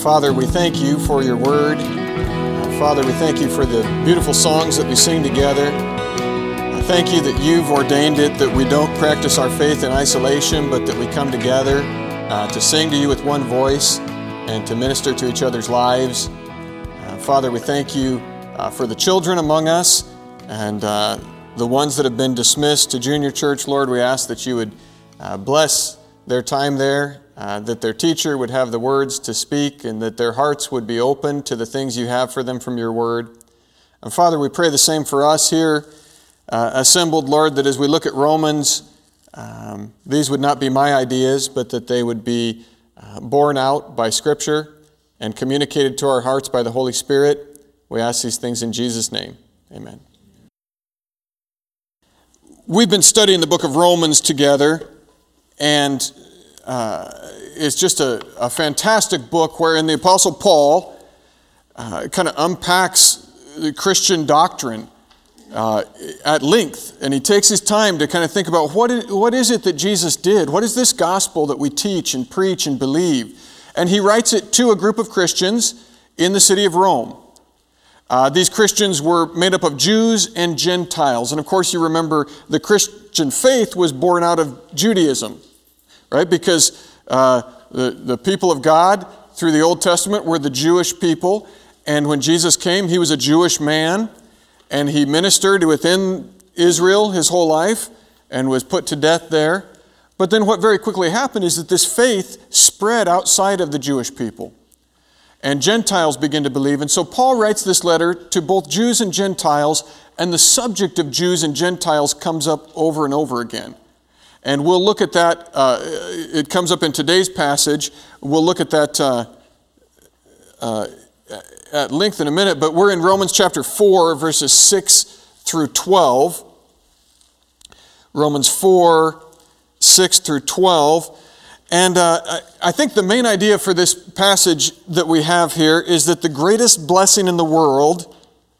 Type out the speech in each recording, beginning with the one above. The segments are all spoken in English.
Father, we thank you for your word. Father, we thank you for the beautiful songs that we sing together. I thank you that you've ordained it that we don't practice our faith in isolation, but that we come together to sing to you with one voice and to minister to each other's lives. Father, we thank you for the children among us and the ones that have been dismissed to junior church. Lord, we ask that you would bless their time there, that their teacher would have the words to speak, and that their hearts would be open to the things you have for them from your word. And Father, we pray the same for us here assembled, Lord, that as we look at Romans, these would not be my ideas, but that they would be borne out by Scripture and communicated to our hearts by the Holy Spirit. We ask these things in Jesus' name. Amen. We've been studying the book of Romans together, and it's just a fantastic book wherein the Apostle Paul kind of unpacks the Christian doctrine at length, and he takes his time to kind of think about what is it that Jesus did? What is this gospel that we teach and preach and believe? And he writes it to a group of Christians in the city of Rome. These Christians were made up of Jews and Gentiles, and of course you remember the Christian faith was born out of Judaism, right? Because the people of God through the Old Testament were the Jewish people, and when Jesus came, he was a Jewish man, and he ministered within Israel his whole life and was put to death there. But then what very quickly happened is that this faith spread outside of the Jewish people, and Gentiles begin to believe. And so Paul writes this letter to both Jews and Gentiles, and the subject of Jews and Gentiles comes up over and over again. And we'll look at that. It comes up in today's passage. We'll look at that at length in a minute, but we're in Romans chapter 4, verses 6 through 12. Romans 4, 6 through 12. And I think the main idea for this passage that we have here is that the greatest blessing in the world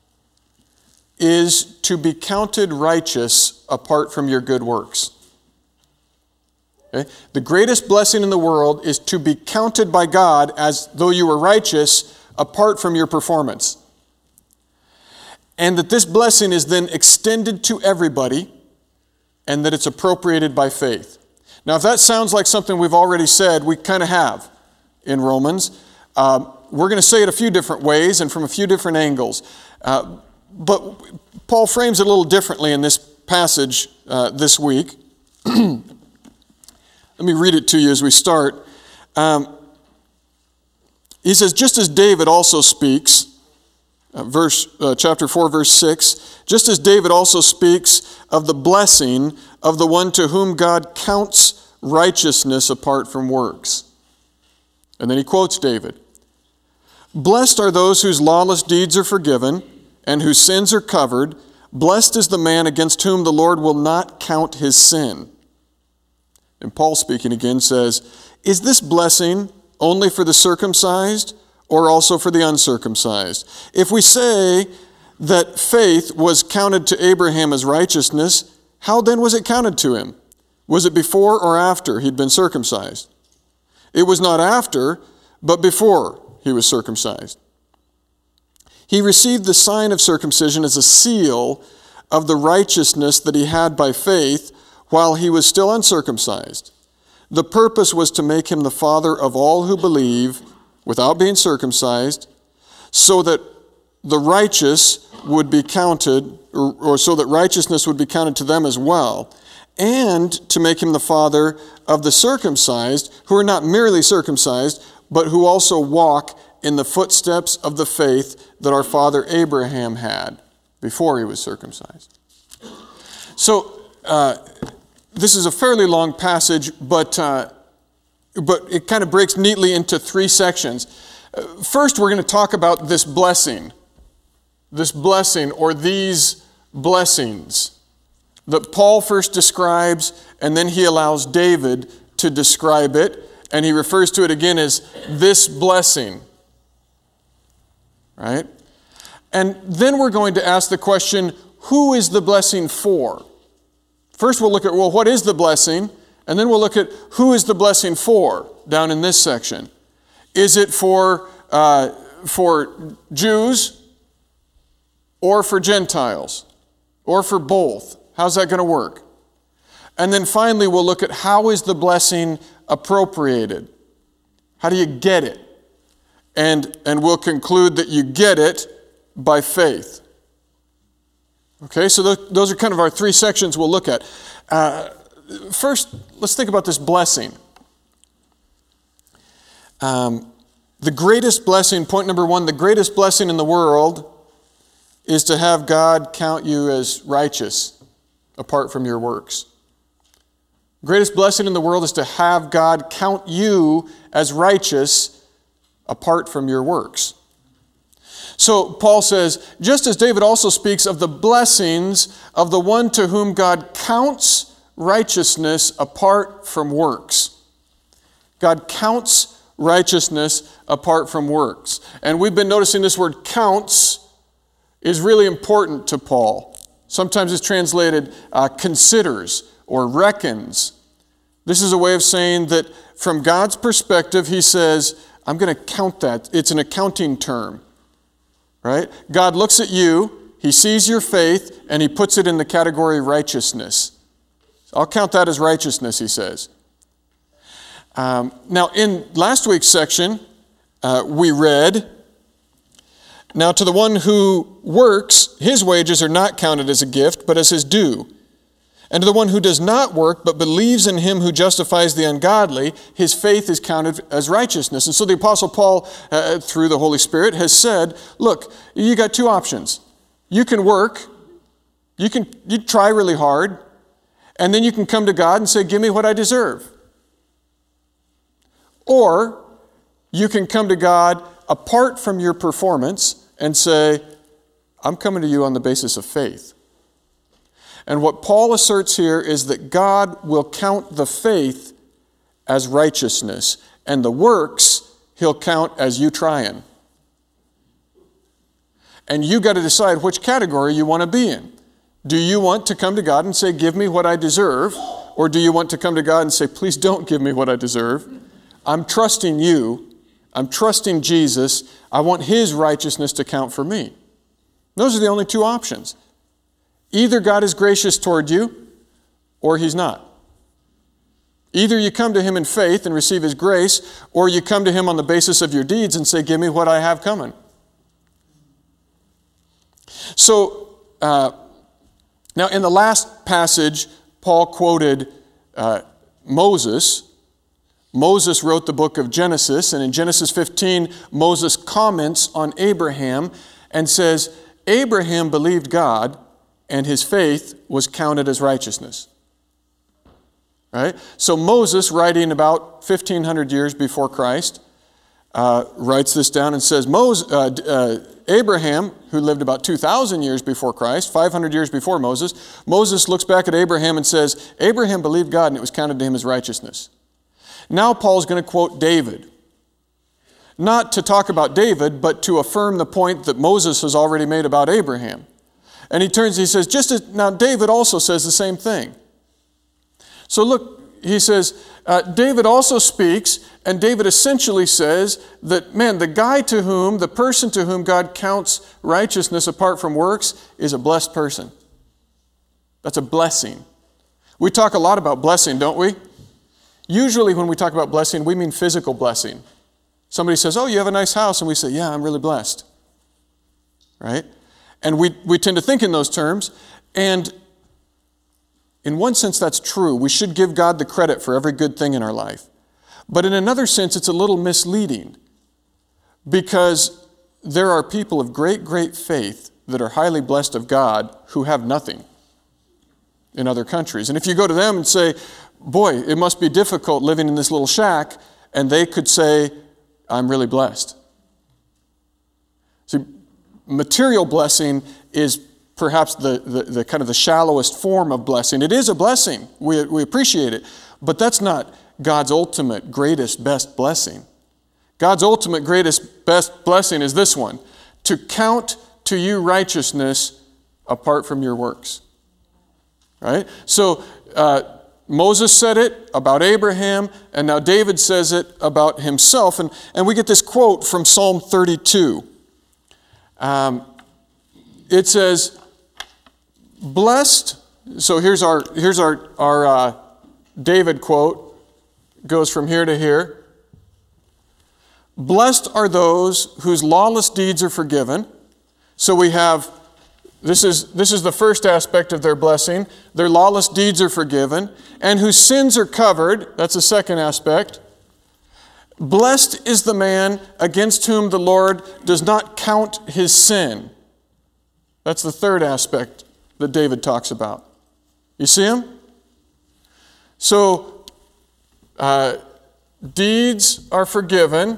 is to be counted righteous apart from your good works. Okay? The greatest blessing in the world is to be counted by God as though you were righteous apart from your performance. And that this blessing is then extended to everybody, and that it's appropriated by faith. Now, if that sounds like something we've already said, we kind of have in Romans. We're going to say it a few different ways and from a few different angles. But Paul frames it a little differently in this passage this week. Let me read it to you as we start. He says, just as David also speaks, chapter 4, verse 6, just as David also speaks of the blessing of the one to whom God counts righteousness apart from works. And then he quotes David. Blessed are those whose lawless deeds are forgiven and whose sins are covered. Blessed is the man against whom the Lord will not count his sin. And Paul speaking again says, is this blessing only for the circumcised or also for the uncircumcised? If we say that faith was counted to Abraham as righteousness, how then was it counted to him? Was it before or after he'd been circumcised? It was not after, but before he was circumcised. He received the sign of circumcision as a seal of the righteousness that he had by faith while he was still uncircumcised. The purpose was to make him the father of all who believe without being circumcised, so that the righteous would be counted, or so that righteousness would be counted to them as well, and to make him the father of the circumcised, who are not merely circumcised, but who also walk in the footsteps of the faith that our father Abraham had before he was circumcised. So, this is a fairly long passage, but it kind of breaks neatly into three sections. First, we're going to talk about this blessing or these blessings that Paul first describes, and then he allows David to describe it, and he refers to it again as this blessing, right? And then we're going to ask the question, who is the blessing for? First we'll look at, what is the blessing? And then we'll look at who is the blessing for down in this section. Is it for for Jews or for Gentiles or for both? How's that going to work? And then finally, we'll look at how is the blessing appropriated? How do you get it? And we'll conclude that you get it by faith. Okay, so those are kind of our three sections we'll look at. First, let's think about this blessing. The greatest blessing, point number one, the greatest blessing in the world is to have God count you as righteous apart from your works. The greatest blessing in the world is to have God count you as righteous apart from your works. So Paul says, just as David also speaks of the blessings of the one to whom God counts righteousness apart from works. God counts righteousness apart from works. And we've been noticing this word counts is really important to Paul. Sometimes it's translated considers or reckons. This is a way of saying that from God's perspective, he says, I'm going to count that. It's an accounting term, right? God looks at you, he sees your faith, and he puts it in the category righteousness. I'll count that as righteousness, he says. Now, in last week's section, we read, now to the one who works, his wages are not counted as a gift, but as his due. And to the one who does not work, but believes in him who justifies the ungodly, his faith is counted as righteousness. And so the Apostle Paul, through the Holy Spirit, has said, look, you got two options. You can work, you try really hard, and then you can come to God and say, give me what I deserve. Or you can come to God apart from your performance and say, I'm coming to you on the basis of faith. And what Paul asserts here is that God will count the faith as righteousness, and the works he'll count as you trying. And you got to decide which category you want to be in. Do you want to come to God and say, give me what I deserve? Or do you want to come to God and say, please don't give me what I deserve? I'm trusting you. I'm trusting Jesus. I want his righteousness to count for me. Those are the only two options. Either God is gracious toward you, or he's not. Either you come to him in faith and receive his grace, or you come to him on the basis of your deeds and say, give me what I have coming. So, now in the last passage, Paul quoted Moses. Moses wrote the book of Genesis, and in Genesis 15, Moses comments on Abraham and says, Abraham believed God, and his faith was counted as righteousness. Right? So Moses, writing about 1,500 years before Christ, writes this down and says, Abraham, who lived about 2,000 years before Christ, 500 years before Moses looks back at Abraham and says, Abraham believed God, and it was counted to him as righteousness. Now Paul's going to quote David. Not to talk about David, but to affirm the point that Moses has already made about Abraham. And he says, now David also says the same thing. So look, he says, David also speaks, and David essentially says that, man, the person to whom God counts righteousness apart from works is a blessed person. That's a blessing. We talk a lot about blessing, don't we? Usually when we talk about blessing, we mean physical blessing. Somebody says, oh, you have a nice house, and we say, yeah, I'm really blessed. Right? And we tend to think in those terms, and in one sense that's true. We should give God the credit for every good thing in our life. But in another sense, it's a little misleading, because there are people of great, great faith that are highly blessed of God who have nothing in other countries. And if you go to them and say, boy, it must be difficult living in this little shack, and they could say, I'm really blessed. See, material blessing is perhaps the kind of the shallowest form of blessing. It is a blessing. We appreciate it. But that's not God's ultimate, greatest, best blessing. God's ultimate, greatest, best blessing is this one: to count to you righteousness apart from your works. Right? So, Moses said it about Abraham, and now David says it about himself. And we get this quote from Psalm 32. It says, blessed, so here's our David quote, goes from here to here. Blessed are those whose lawless deeds are forgiven. So we have, this is the first aspect of their blessing. Their lawless deeds are forgiven, and whose sins are covered. That's the second aspect. Blessed is the man against whom the Lord does not count his sin. That's the third aspect that David talks about. You see him? So, deeds are forgiven,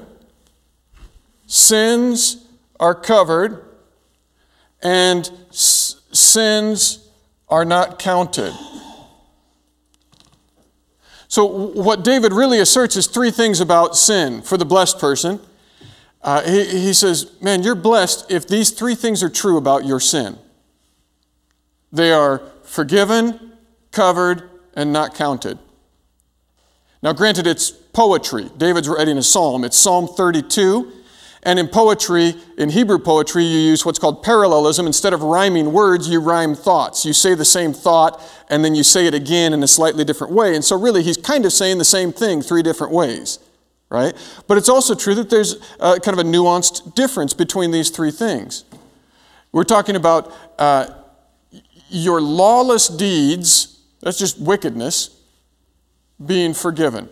sins are covered, and sins are not counted. So what David really asserts is three things about sin for the blessed person. He says, man, you're blessed if these three things are true about your sin. They are forgiven, covered, and not counted. Now granted, it's poetry. David's writing a psalm. It's Psalm 32. And in poetry, in Hebrew poetry, you use what's called parallelism. Instead of rhyming words, you rhyme thoughts. You say the same thought, and then you say it again in a slightly different way. And so really, he's kind of saying the same thing three different ways, right? But it's also true that there's kind of a nuanced difference between these three things. We're talking about your lawless deeds, that's just wickedness, being forgiven.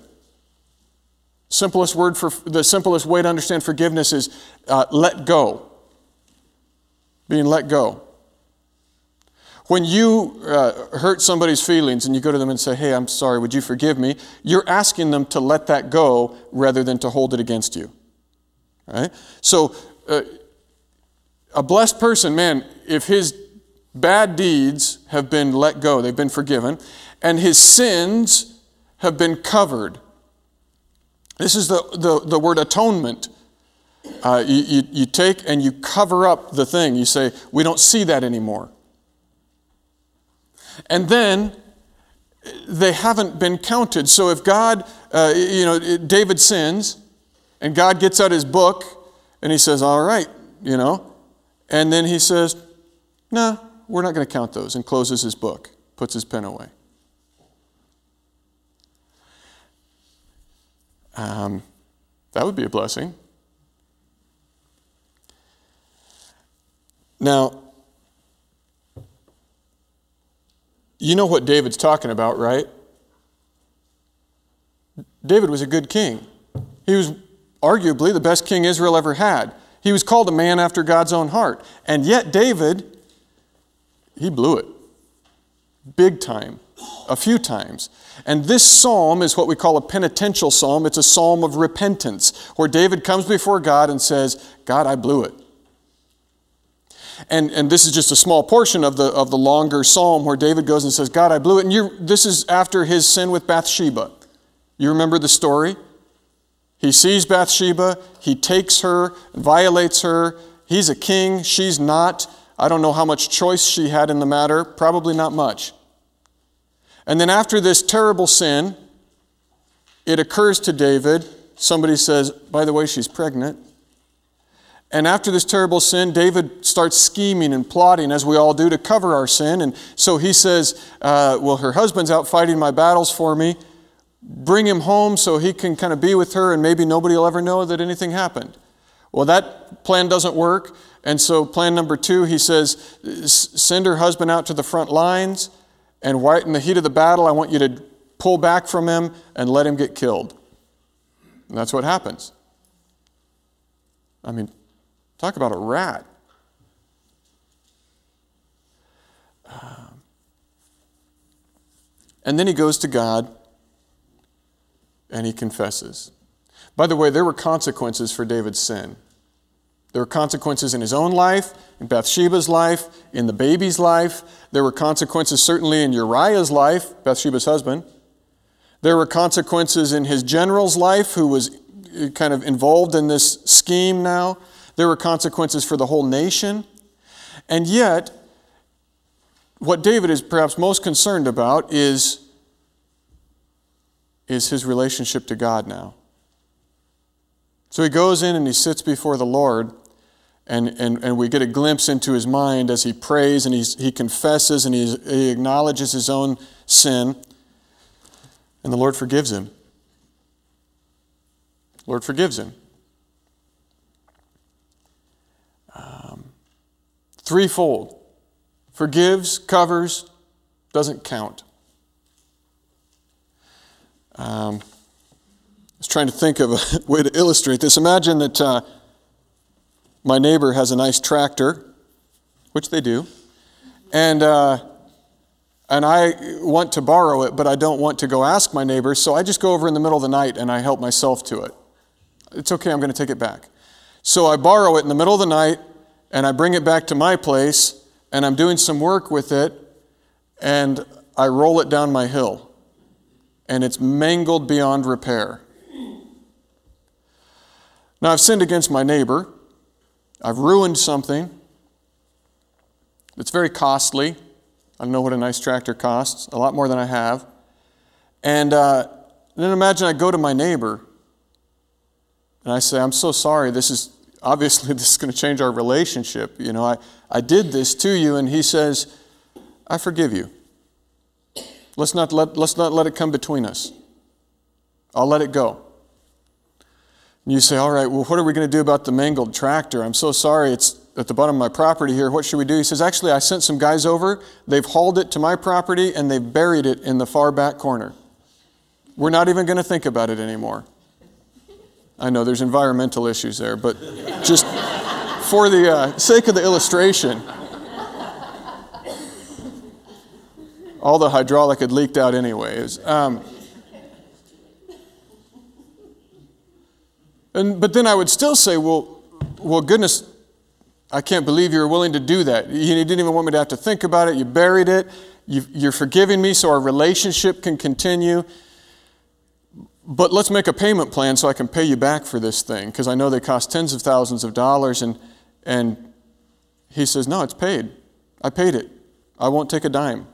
The simplest way to understand forgiveness is let go. Being let go. When you hurt somebody's feelings and you go to them and say, hey, I'm sorry, would you forgive me? You're asking them to let that go rather than to hold it against you. All right? So a blessed person, man, if his bad deeds have been let go, they've been forgiven, and his sins have been covered. This is the word atonement. You take and you cover up the thing. You say, we don't see that anymore. And then they haven't been counted. So if God, David sins, and God gets out his book, and he says, all right, and then he says, no, we're not going to count those, and closes his book, puts his pen away. That would be a blessing. Now, you know what David's talking about, right? David was a good king. He was arguably the best king Israel ever had. He was called a man after God's own heart. And yet David, he blew it. Big time. A few times. And this psalm is what we call a penitential psalm. It's a psalm of repentance, where David comes before God and says, God, I blew it. And this is just a small portion of the longer psalm where David goes and says, God, I blew it. And this is after his sin with Bathsheba. You remember the story? He sees Bathsheba, he takes her, violates her. He's a king, she's not. I don't know how much choice she had in the matter, probably not much. And then after this terrible sin, it occurs to David, somebody says, by the way, she's pregnant. And after this terrible sin, David starts scheming and plotting, as we all do, to cover our sin. And so he says, well, her husband's out fighting my battles for me. Bring him home so he can kind of be with her, and maybe nobody will ever know that anything happened. Well, that plan doesn't work. And so plan number 2, he says, send her husband out to the front lines, and right in the heat of the battle, I want you to pull back from him and let him get killed. And that's what happens. I mean, talk about a rat. And then he goes to God and he confesses. By the way, there were consequences for David's sin. There were consequences in his own life, in Bathsheba's life, in the baby's life. There were consequences certainly in Uriah's life, Bathsheba's husband. There were consequences in his general's life, who was kind of involved in this scheme now. There were consequences for the whole nation. And yet, what David is perhaps most concerned about is is his relationship to God now. So he goes in and he sits before the Lord, and we get a glimpse into his mind as he prays and he confesses and he acknowledges his own sin, and the Lord forgives him. The Lord forgives him. Threefold. Forgives, covers, doesn't count. I was trying to think of a way to illustrate this. Imagine that my neighbor has a nice tractor, which they do, and I want to borrow it, but I don't want to go ask my neighbor, so I just go over in the middle of the night and I help myself to it. It's okay, I'm going to take it back. So I borrow it in the middle of the night, and I bring it back to my place, and I'm doing some work with it, and I roll it down my hill, and it's mangled beyond repair. Now, I've sinned against my neighbor. I've ruined something that's very costly. I don't know what a nice tractor costs, a lot more than I have. And then imagine I go to my neighbor, and I say, I'm so sorry, this is going to change our relationship. You know, I did this to you, and he says, I forgive you. Let's not let it come between us. I'll let it go. And you say, all right, well, what are we going to do about the mangled tractor? I'm so sorry, it's at the bottom of my property here. What should we do? He says, actually, I sent some guys over. They've hauled it to my property, and they've buried it in the far back corner. We're not even going to think about it anymore. I know there's environmental issues there, but just for the sake of the illustration, all the hydraulic had leaked out anyways. But then I would still say, well, goodness, I can't believe you were willing to do that. You didn't even want me to have to think about it. You buried it. You're forgiving me so our relationship can continue. But let's make a payment plan so I can pay you back for this thing, because I know they cost tens of thousands of dollars. And he says, no, it's paid. I paid it. I won't take a dime.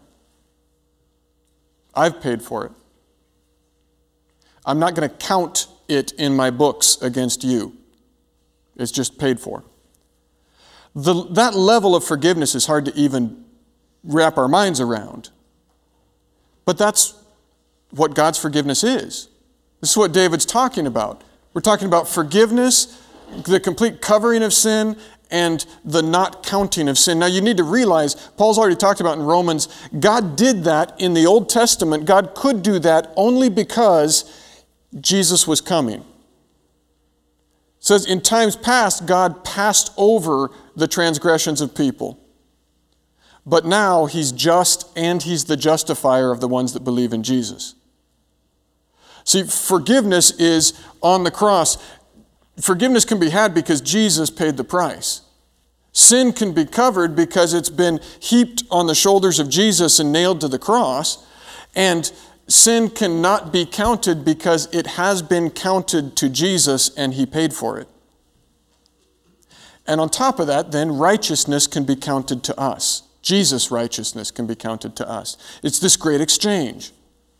I've paid for it. I'm not going to count it in my books against you. It's just paid for. That level of forgiveness is hard to even wrap our minds around. But that's what God's forgiveness is. This is what David's talking about. We're talking about forgiveness, the complete covering of sin, and the not counting of sin. Now you need to realize, Paul's already talked about in Romans, God did that in the Old Testament. God could do that only because Jesus was coming. It says in times past, God passed over the transgressions of people. But now he's just, and he's the justifier of the ones that believe in Jesus. See, forgiveness is on the cross. Forgiveness can be had because Jesus paid the price. Sin can be covered because it's been heaped on the shoulders of Jesus and nailed to the cross. And sin cannot be counted because it has been counted to Jesus and he paid for it. And on top of that, then, righteousness can be counted to us. Jesus' righteousness can be counted to us. It's this great exchange.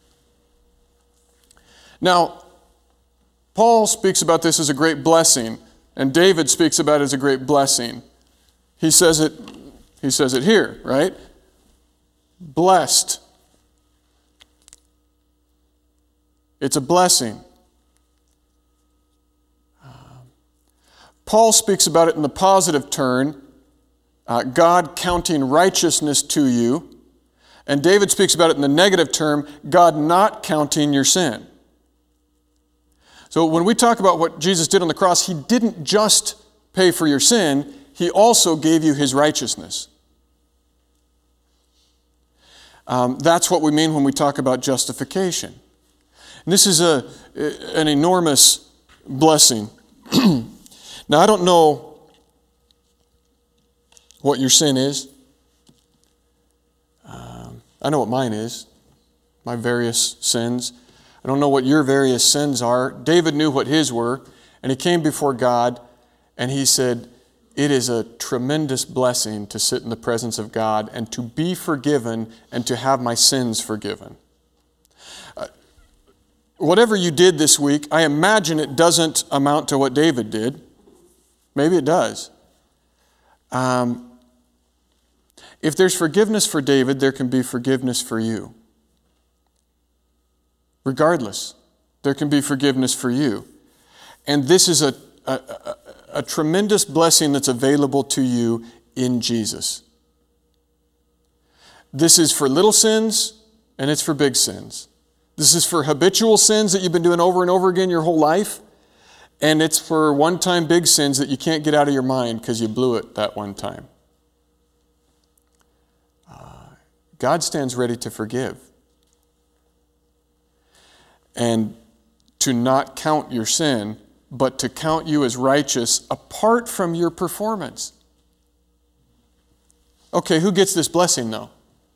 Now, Paul speaks about this as a great blessing, and David speaks about it as a great blessing. He says it here, right? Blessed. It's a blessing. Paul speaks about it in the positive turn, God counting righteousness to you, and David speaks about it in the negative term, God not counting your sin. So when we talk about what Jesus did on the cross, he didn't just pay for your sin, he also gave you his righteousness. That's what we mean when we talk about justification. And this is an enormous blessing. Now, I don't know what your sin is. I know what mine is, my various sins. I don't know what your various sins are. David knew what his were, and he came before God, and he said, it is a tremendous blessing to sit in the presence of God and to be forgiven and to have my sins forgiven. whatever you did this week, I imagine it doesn't amount to what David did. Maybe it does. If there's forgiveness for David, there can be forgiveness for you. Regardless, there can be forgiveness for you. And this is a tremendous blessing that's available to you in Jesus. This is for little sins, and it's for big sins. This is for habitual sins that you've been doing over and over again your whole life, and it's for one-time big sins that you can't get out of your mind because you blew it that one time. God stands ready to forgive and to not count your sin, but to count you as righteous apart from your performance. Okay, who gets this blessing though?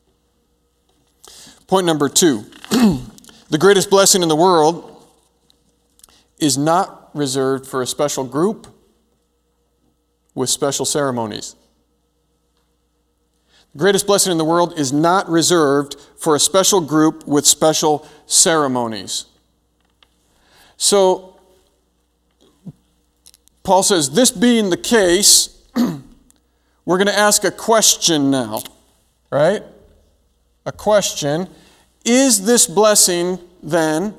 Point number 2. The greatest blessing in the world is not reserved for a special group with special ceremonies. The greatest blessing in the world is not reserved for a special group with special ceremonies. So, Paul says, this being the case, we're going to ask a question now, right? A question. Is this blessing, then,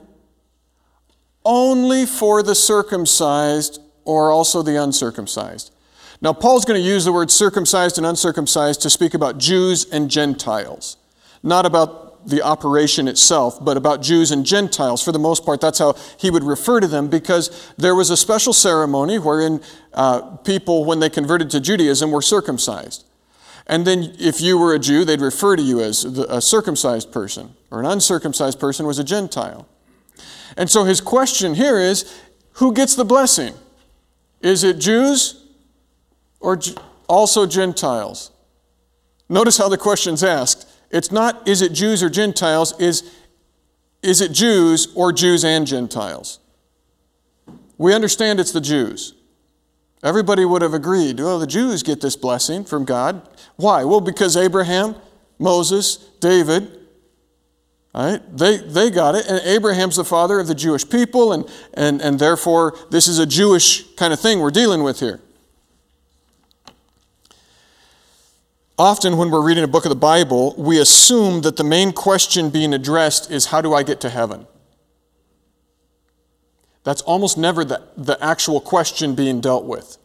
only for the circumcised or also the uncircumcised? Now, Paul's going to use the word circumcised and uncircumcised to speak about Jews and Gentiles. Not about the operation itself, but about Jews and Gentiles. For the most part, that's how he would refer to them, because there was a special ceremony wherein people, when they converted to Judaism, were circumcised. And then if you were a Jew, they'd refer to you as a circumcised person, or an uncircumcised person was a Gentile. And so his question here is, who gets the blessing? Is it Jews or also Gentiles? Notice how the question's asked. It's not, is it Jews or Gentiles? Is it Jews or Jews and Gentiles? We understand it's the Jews. Everybody would have agreed, well, the Jews get this blessing from God. Why? Well, because Abraham, Moses, David, right? They got it, and Abraham's the father of the Jewish people, and therefore this is a Jewish kind of thing we're dealing with here. Often when we're reading a book of the Bible, we assume that the main question being addressed is, how do I get to heaven? That's almost never the actual question being dealt with.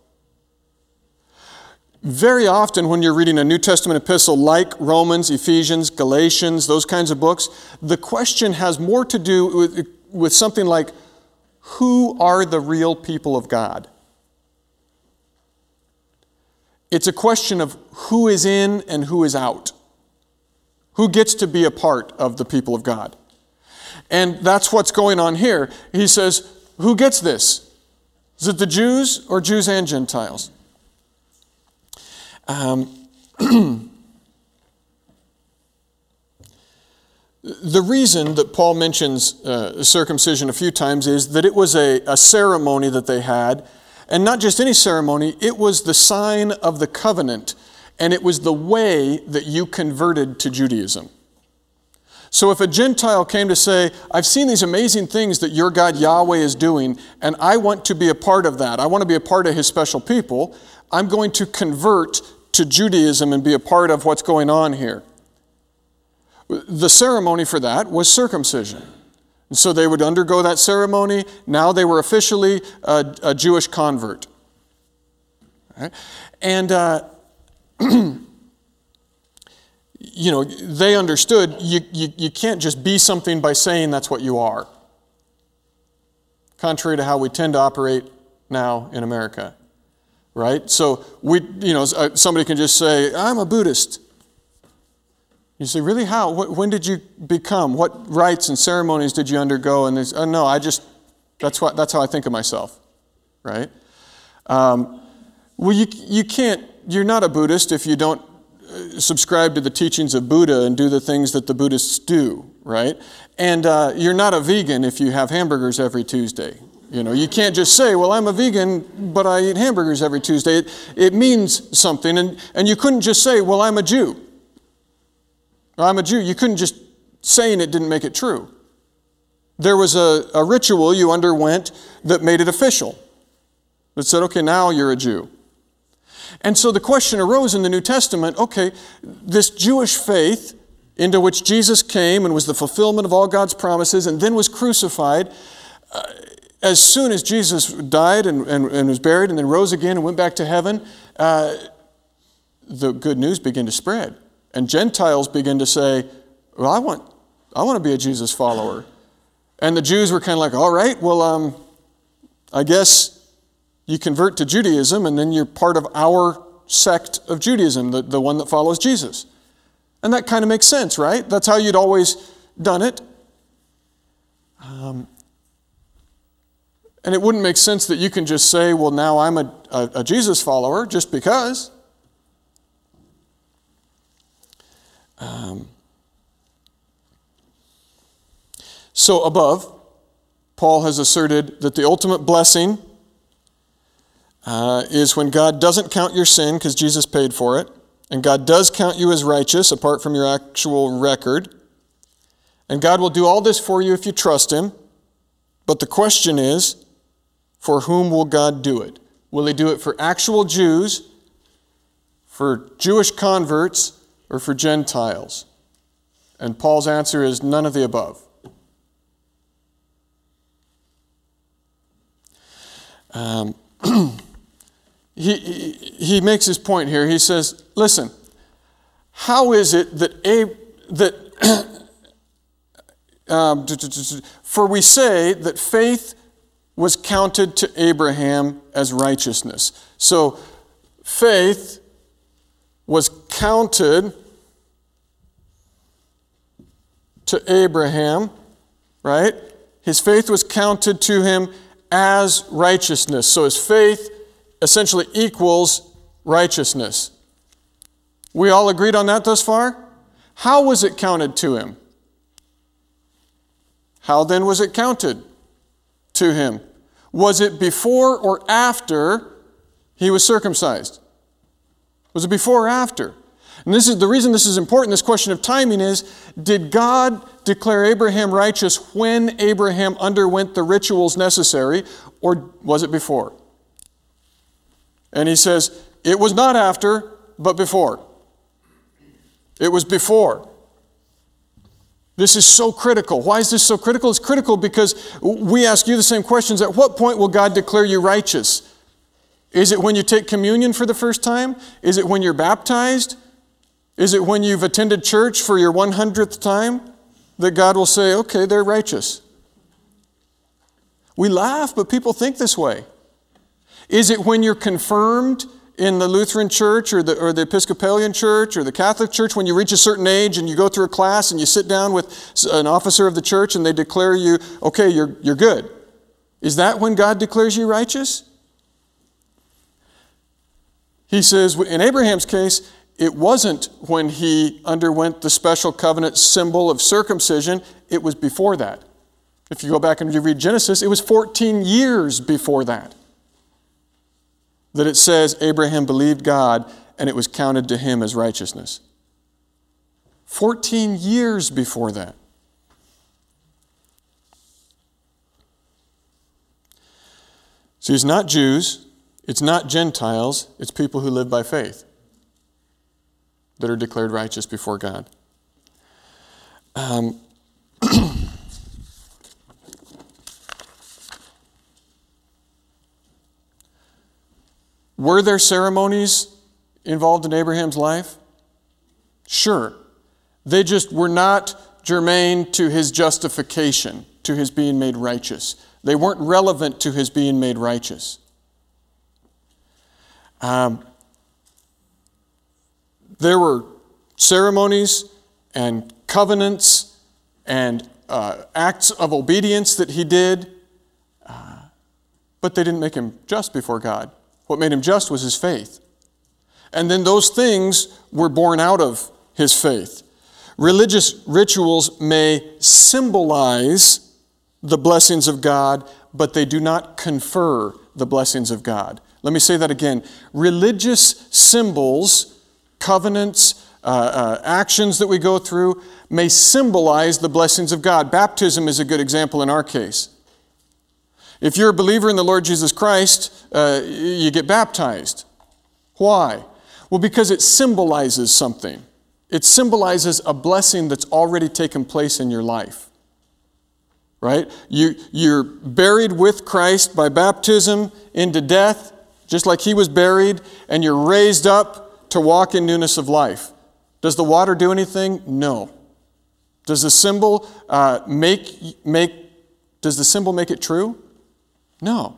Very often when you're reading a New Testament epistle like Romans, Ephesians, Galatians, those kinds of books, the question has more to do with something like, who are the real people of God? It's a question of who is in and who is out. Who gets to be a part of the people of God? And that's what's going on here. He says, who gets this? Is it the Jews or Jews and Gentiles? The reason that Paul mentions circumcision a few times is that it was a ceremony that they had, and not just any ceremony, it was the sign of the covenant, and it was the way that you converted to Judaism. So if a Gentile came to say, I've seen these amazing things that your God Yahweh is doing, and I want to be a part of that, I want to be a part of his special people, I'm going to convert to Judaism and be a part of what's going on here. The ceremony for that was circumcision. And so they would undergo that ceremony. Now they were officially a Jewish convert. Right? And, they understood you can't just be something by saying that's what you are. Contrary to how we tend to operate now in America. Right? So somebody can just say, I'm a Buddhist. You say, really? How? When did you become? What rites and ceremonies did you undergo? And there's, no, that's how I think of myself. Right? You can't, you're not a Buddhist if you don't subscribe to the teachings of Buddha and do the things that the Buddhists do. Right? And you're not a vegan if you have hamburgers every Tuesday. You can't just say, well, I'm a vegan, but I eat hamburgers every Tuesday. It means something. And you couldn't just say, well, I'm a Jew. Or I'm a Jew. You couldn't just saying it didn't make it true. there was a ritual you underwent that made it official. That said, okay, now you're a Jew. And so the question arose in the New Testament, okay, this Jewish faith into which Jesus came and was the fulfillment of all God's promises and then was crucified, as soon as Jesus died and was buried and then rose again and went back to heaven, the good news began to spread. And Gentiles began to say, well, I want to be a Jesus follower. And the Jews were kind of like, all right, well, I guess you convert to Judaism and then you're part of our sect of Judaism, the one that follows Jesus. And that kind of makes sense, right? That's how you'd always done it. And it wouldn't make sense that you can just say, well, now I'm a Jesus follower just because. So above, Paul has asserted that the ultimate blessing is when God doesn't count your sin because Jesus paid for it, and God does count you as righteous apart from your actual record. And God will do all this for you if you trust Him. But the question is, for whom will God do it? Will He do it for actual Jews, for Jewish converts, or for Gentiles? And Paul's answer is none of the above. He makes his point here. He says, listen, how is it for we say that faith was counted to Abraham as righteousness. So faith was counted to Abraham, right? His faith was counted to him as righteousness. So his faith essentially equals righteousness. We all agreed on that thus far? How was it counted to him? How then was it counted to him? Was it before or after he was circumcised? Was it before or after? And this is the reason this is important, this question of timing is, did God declare Abraham righteous when Abraham underwent the rituals necessary, or was it before? And he says, it was not after, but before. It was before. This is so critical. Why is this so critical? It's critical because we ask you the same questions. At what point will God declare you righteous? Is it when you take communion for the first time? Is it when you're baptized? Is it when you've attended church for your 100th time that God will say, okay, they're righteous? We laugh, but people think this way. Is it when you're confirmed in the Lutheran church or the Episcopalian church or the Catholic church, when you reach a certain age and you go through a class and you sit down with an officer of the church and they declare you, okay, you're good? Is that when God declares you righteous? He says, in Abraham's case, it wasn't when he underwent the special covenant symbol of circumcision. It was before that. If you go back and you read Genesis, it was 14 years before that it says Abraham believed God and it was counted to him as righteousness. 14 years before that. See, it's not Jews, it's not Gentiles, it's people who live by faith that are declared righteous before God. Were there ceremonies involved in Abraham's life? Sure. They just were not germane to his justification, to his being made righteous. They weren't relevant to his being made righteous. There were ceremonies and covenants and acts of obedience that he did, but they didn't make him just before God. What made him just was his faith. And then those things were born out of his faith. Religious rituals may symbolize the blessings of God, but they do not confer the blessings of God. Let me say that again. Religious symbols, covenants, actions that we go through may symbolize the blessings of God. Baptism is a good example in our case. If you're a believer in the Lord Jesus Christ, you get baptized. Why? Well, because it symbolizes something. It symbolizes a blessing that's already taken place in your life. Right? You're buried with Christ by baptism into death, just like he was buried, and you're raised up to walk in newness of life. Does the water do anything? No. Does the symbol make it true? No.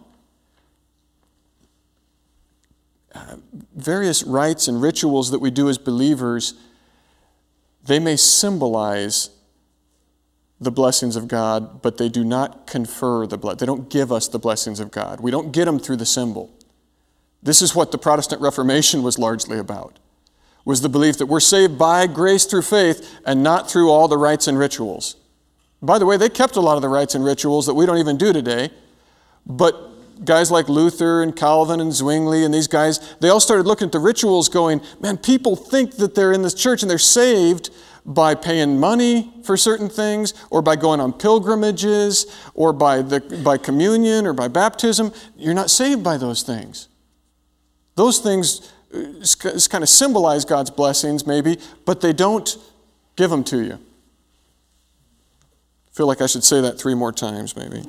Various rites and rituals that we do as believers, they may symbolize the blessings of God, but they do not confer the blessing. They don't give us the blessings of God. We don't get them through the symbol. This is what the Protestant Reformation was largely about, was the belief that we're saved by grace through faith and not through all the rites and rituals. By the way, they kept a lot of the rites and rituals that we don't even do today, but guys like Luther and Calvin and Zwingli and these guys, they all started looking at the rituals going, man, people think that they're in this church and they're saved by paying money for certain things, or by going on pilgrimages, or by communion, or by baptism. You're not saved by those things. Those things kind of symbolize God's blessings, maybe, but they don't give them to you. I feel like I should say that 3 more times, maybe.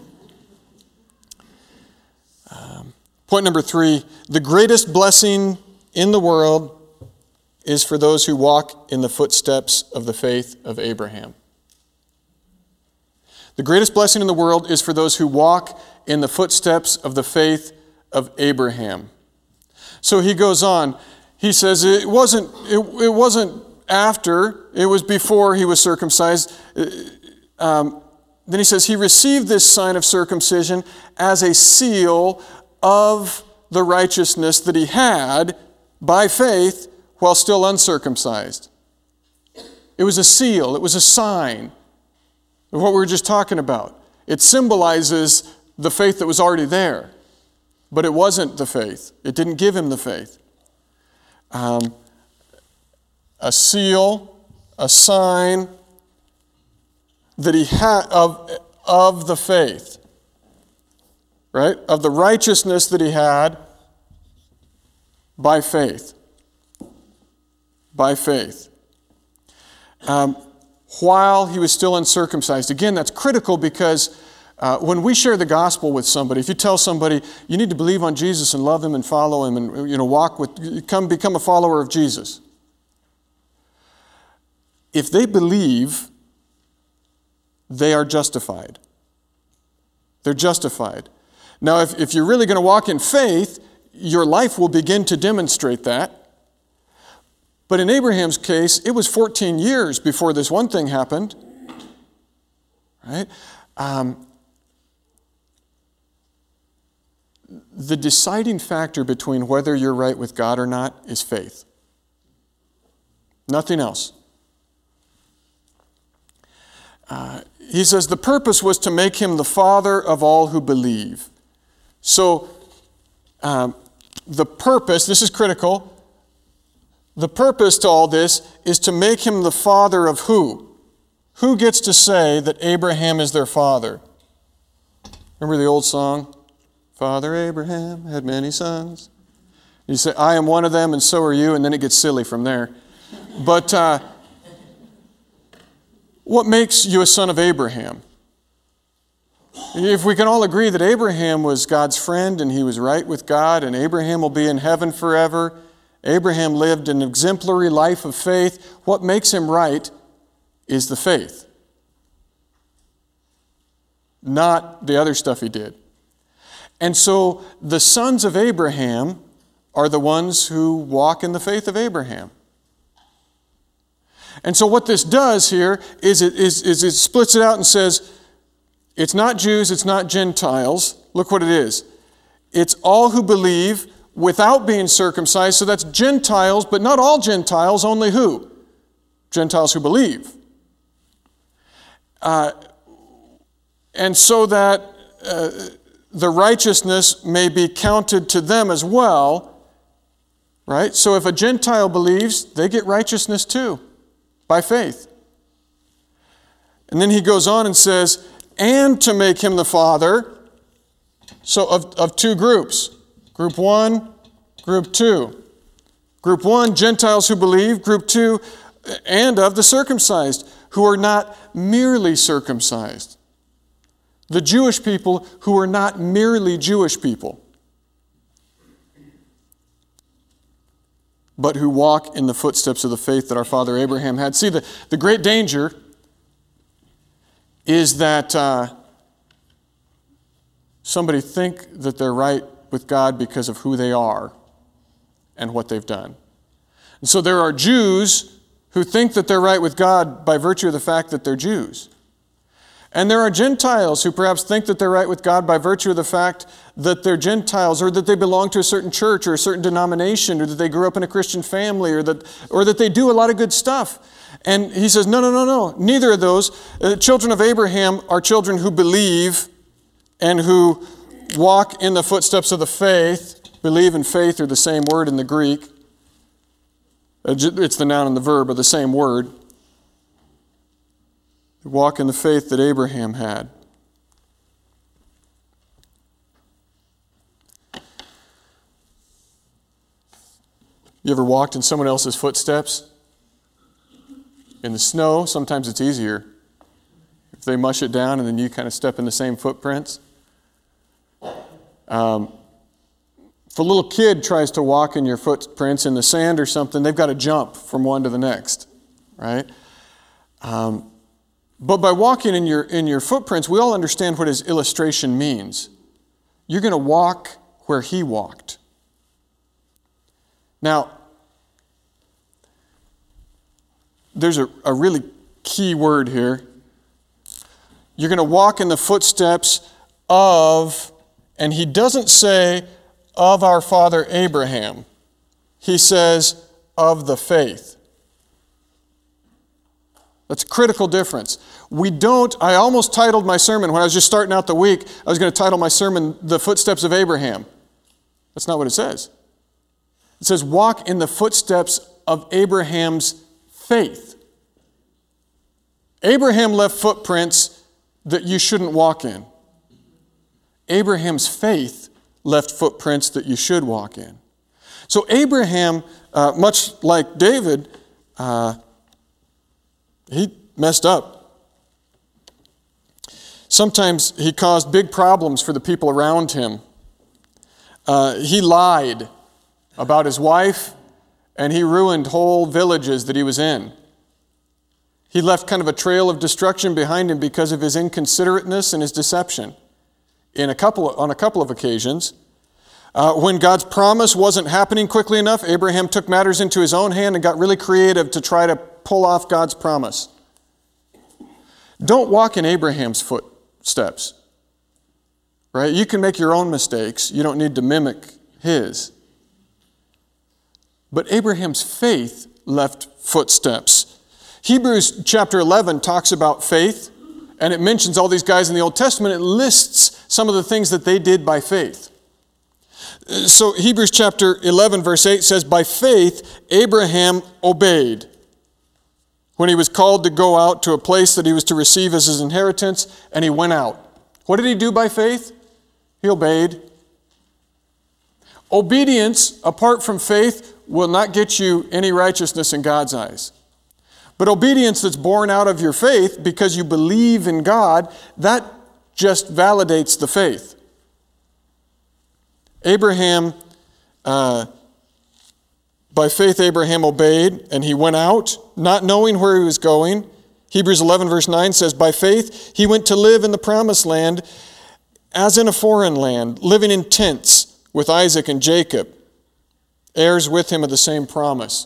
Point number 3, the greatest blessing in the world is for those who walk in the footsteps of the faith of Abraham. The greatest blessing in the world is for those who walk in the footsteps of the faith of Abraham. So he goes on. He says it wasn't after, it was before he was circumcised. Then he says he received this sign of circumcision as a seal of the righteousness that he had by faith while still uncircumcised. It was a seal. It was a sign of what we were just talking about. It symbolizes the faith that was already there, but it wasn't the faith. It didn't give him the faith. A seal, a sign that he had of the faith, right? Of the righteousness that he had by faith. By faith. While he was still uncircumcised. Again, that's critical because when we share the gospel with somebody, if you tell somebody you need to believe on Jesus and love him and follow him and become a follower of Jesus. If they believe, they are justified. They're justified. Now, if you're really going to walk in faith, your life will begin to demonstrate that. But in Abraham's case, it was 14 years before this one thing happened. Right? The deciding factor between whether you're right with God or not is faith. Nothing else. He says the purpose was to make him the father of all who believe. So the purpose, this is critical, the purpose to all this is to make him the father of who? Who gets to say that Abraham is their father? Remember the old song? Father Abraham had many sons. You say, I am one of them and so are you, and then it gets silly from there. But what makes you a son of Abraham? If we can all agree that Abraham was God's friend and he was right with God and Abraham will be in heaven forever, Abraham lived an exemplary life of faith, what makes him right is the faith, not the other stuff he did. And so the sons of Abraham are the ones who walk in the faith of Abraham. And so what this does here is it splits it out and says, it's not Jews, it's not Gentiles. Look what it is. It's all who believe without being circumcised. So that's Gentiles, but not all Gentiles, only who? Gentiles who believe. And so that the righteousness may be counted to them as well, right? So if a Gentile believes, they get righteousness too, by faith. And then he goes on and says, and to make him the father, so of two groups. Group 1, Group 2. Group 1, Gentiles who believe. Group 2, and of the circumcised, who are not merely circumcised. The Jewish people who are not merely Jewish people, but who walk in the footsteps of the faith that our father Abraham had. See, the great danger is that somebody think that they're right with God because of who they are and what they've done. And so there are Jews who think that they're right with God by virtue of the fact that they're Jews. And there are Gentiles who perhaps think that they're right with God by virtue of the fact that they're Gentiles, or that they belong to a certain church or a certain denomination, or that they grew up in a Christian family, or that they do a lot of good stuff. And he says, no. Neither of those. Children of Abraham are children who believe and who walk in the footsteps of the faith. Believe and faith are the same word in the Greek. It's the noun and the verb are the same word. Walk in the faith that Abraham had. You ever walked in someone else's footsteps? In the snow, sometimes it's easier. If they mush it down and then you kind of step in the same footprints. If a little kid tries to walk in your footprints in the sand or something, they've got to jump from one to the next, right? But by walking in your footprints, we all understand what his illustration means. You're going to walk where he walked. Now, there's a really key word here. You're going to walk in the footsteps of, and he doesn't say of our father Abraham. He says of the faith. That's a critical difference. I almost titled my sermon, when I was just starting out the week, I was going to title my sermon, The Footsteps of Abraham. That's not what it says. It says, walk in the footsteps of Abraham's faith. Abraham left footprints that you shouldn't walk in. Abraham's faith left footprints that you should walk in. So Abraham, much like David, he messed up. Sometimes he caused big problems for the people around him. He lied about his wife, and he ruined whole villages that he was in. He left kind of a trail of destruction behind him because of his inconsiderateness and his deception on a couple of occasions. When God's promise wasn't happening quickly enough, Abraham took matters into his own hand and got really creative to try to pull off God's promise. Don't walk in Abraham's footsteps, right? You can make your own mistakes. You don't need to mimic his. But Abraham's faith left footsteps. Hebrews chapter 11 talks about faith, and it mentions all these guys in the Old Testament. It lists some of the things that they did by faith. So Hebrews chapter 11 verse 8 says, by faith Abraham obeyed when he was called to go out to a place that he was to receive as his inheritance, and he went out. What did he do by faith? He obeyed. Obedience apart from faith will not get you any righteousness in God's eyes. But obedience that's born out of your faith because you believe in God, that just validates the faith. Abraham, by faith Abraham obeyed, and he went out, not knowing where he was going. Hebrews 11 verse 9 says, by faith he went to live in the promised land as in a foreign land, living in tents with Isaac and Jacob, heirs with him of the same promise.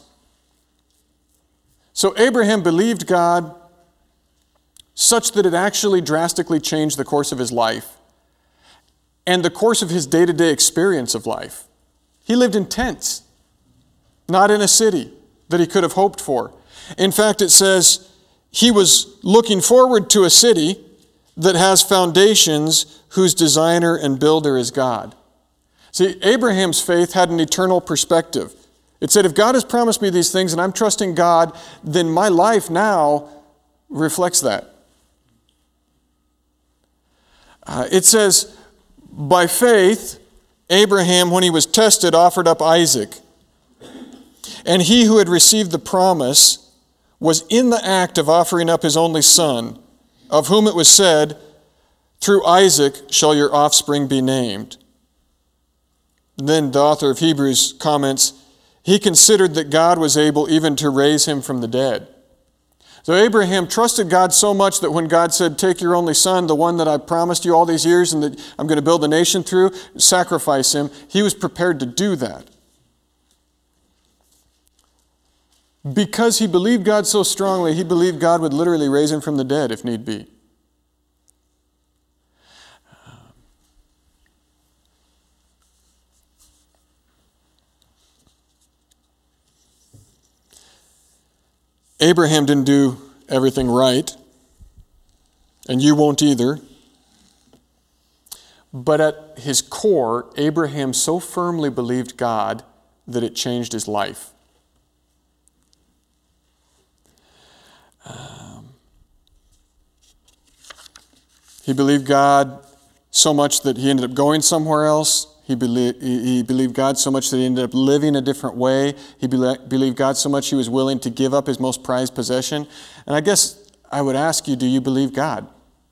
So Abraham believed God such that it actually drastically changed the course of his life and the course of his day-to-day experience of life. He lived in tents, not in a city that he could have hoped for. In fact, it says he was looking forward to a city that has foundations, whose designer and builder is God. See, Abraham's faith had an eternal perspective. It said, if God has promised me these things and I'm trusting God, then my life now reflects that. It says, by faith, Abraham, when he was tested, offered up Isaac. And he who had received the promise was in the act of offering up his only son, of whom it was said, through Isaac shall your offspring be named. Then the author of Hebrews comments, he considered that God was able even to raise him from the dead. So Abraham trusted God so much that when God said, take your only son, the one that I promised you all these years and that I'm going to build a nation through, sacrifice him, he was prepared to do that. Because he believed God so strongly, he believed God would literally raise him from the dead if need be. Abraham didn't do everything right, and you won't either. But at his core, Abraham so firmly believed God that it changed his life. He believed God so much that he ended up going somewhere else. He believed God so much that he ended up living a different way. He believed God so much he was willing to give up his most prized possession. And I guess I would ask you, do you believe God?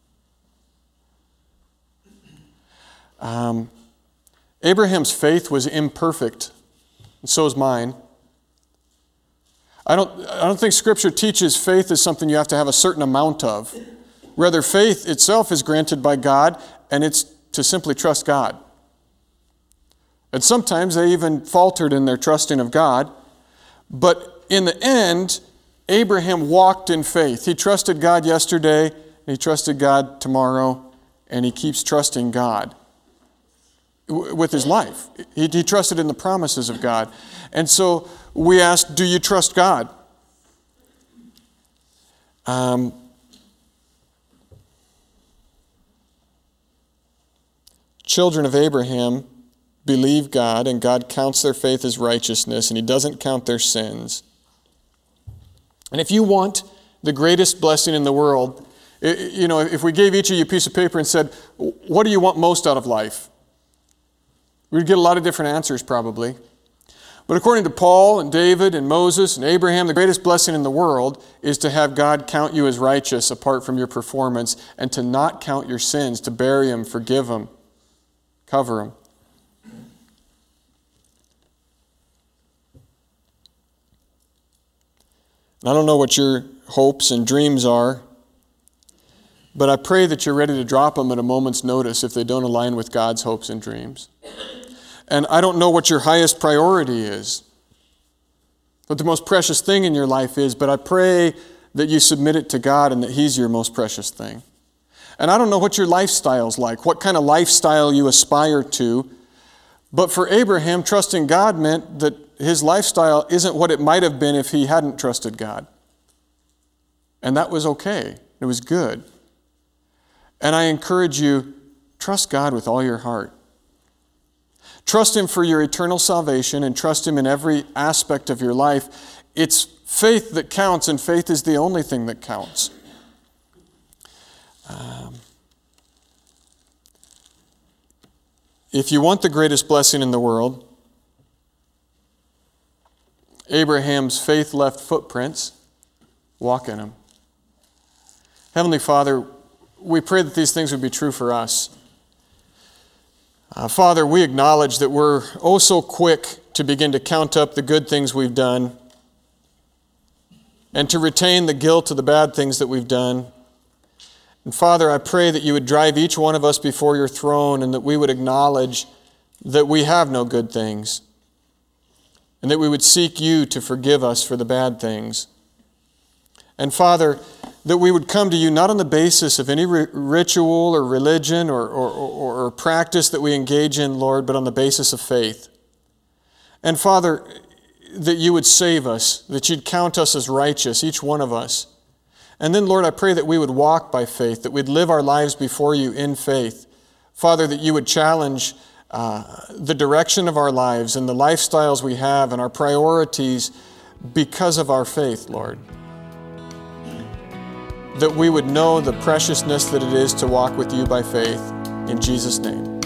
Abraham's faith was imperfect, and so is mine. I don't think Scripture teaches faith is something you have to have a certain amount of. Rather, faith itself is granted by God, and it's to simply trust God. And sometimes they even faltered in their trusting of God. But in the end, Abraham walked in faith. He trusted God yesterday, and he trusted God tomorrow, and he keeps trusting God with his life. He trusted in the promises of God. And so we ask, do you trust God? Children of Abraham believe God, and God counts their faith as righteousness, and he doesn't count their sins. And if you want the greatest blessing in the world, if we gave each of you a piece of paper and said, what do you want most out of life? We'd get a lot of different answers probably. But according to Paul and David and Moses and Abraham, the greatest blessing in the world is to have God count you as righteous apart from your performance and to not count your sins, to bury them, forgive them, cover them. I don't know what your hopes and dreams are, but I pray that you're ready to drop them at a moment's notice if they don't align with God's hopes and dreams. And I don't know what your highest priority is, what the most precious thing in your life is, but I pray that you submit it to God and that he's your most precious thing. And I don't know what your lifestyle's like, what kind of lifestyle you aspire to, but for Abraham, trusting God meant that his lifestyle isn't what it might have been if he hadn't trusted God. And that was okay. It was good. And I encourage you, trust God with all your heart. Trust him for your eternal salvation and trust him in every aspect of your life. It's faith that counts, and faith is the only thing that counts. If you want the greatest blessing in the world, Abraham's faith left footprints. Walk in them. Heavenly Father, we pray that these things would be true for us. Father, we acknowledge that we're oh so quick to begin to count up the good things we've done and to retain the guilt of the bad things that we've done. And Father, I pray that you would drive each one of us before your throne and that we would acknowledge that we have no good things and that we would seek you to forgive us for the bad things. And Father, that we would come to you not on the basis of any ritual or religion or practice that we engage in, Lord, but on the basis of faith. And Father, that you would save us, that you'd count us as righteous, each one of us. And then, Lord, I pray that we would walk by faith, that we'd live our lives before you in faith. Father, that you would challenge the direction of our lives and the lifestyles we have and our priorities because of our faith, Lord. That we would know the preciousness that it is to walk with you by faith. In Jesus' name.